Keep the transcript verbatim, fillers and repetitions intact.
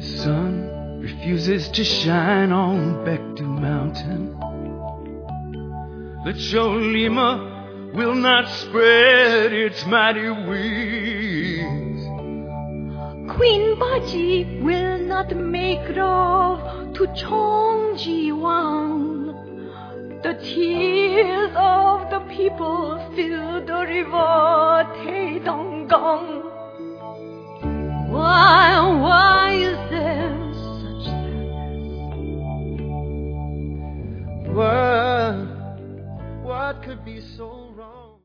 sun refuses to shine on Baekdu Mountain, the Cholima will not spread its mighty wings. Queen Baji will not make love to Chongji Wang. The tears of the people fill the river Taedonggang.